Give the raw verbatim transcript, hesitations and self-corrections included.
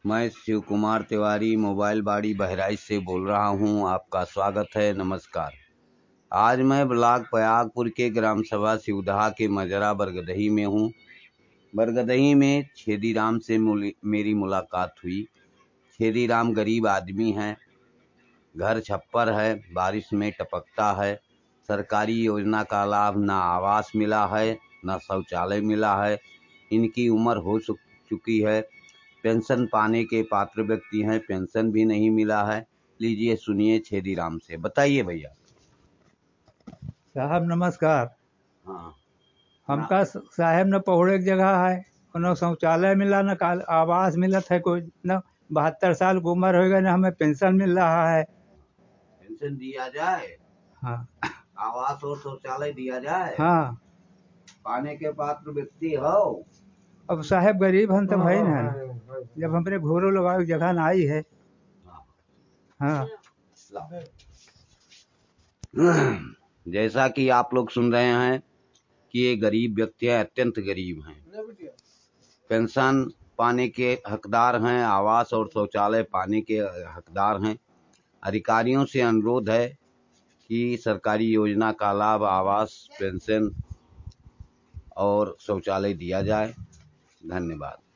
मैं शिव कुमार तिवारी मोबाइल बाड़ी बहराइच से बोल रहा हूं। आपका स्वागत है। नमस्कार। आज मैं ब्लॉक पयागपुर के ग्राम सभा सिवदहा के मजरा बरगदही में हूं। बरगदही में छेदीराम से मेरी मुलाकात हुई। छेदीराम गरीब आदमी हैं, घर छप्पर है, बारिश में टपकता है। सरकारी योजना का लाभ ना आवास मिला है, ना शौचालय मिला है। इनकी उम्र हो चुकी है, पेंशन पाने के पात्र व्यक्ति हैं, पेंशन भी नहीं मिला है। लीजिए सुनिए छेदीराम से। बताइए भैया। साहब नमस्कार। हाँ, हमका साहेब न पहुड़े की जगह है, न शौचालय मिला, न आवास मिलत है कोई, न बहत्तर साल की उम्र हो गई, न हमें पेंशन मिल रहा है। पेंशन दिया जाए। हाँ, आवास और शौचालय दिया जाए। हाँ। पाने के पात्र व्यक्ति हो। अब साहेब गरीब हन तो भाई ना, जब हमने घोरो लगाए जगह ना आई है। हाँ। जैसा कि आप लोग सुन रहे हैं कि ये गरीब व्यक्ति है, अत्यंत गरीब हैं। पेंशन पाने के हकदार हैं, आवास और शौचालय पाने के हकदार हैं। अधिकारियों से अनुरोध है कि सरकारी योजना का लाभ, आवास, पेंशन और शौचालय दिया जाए। धन्यवाद।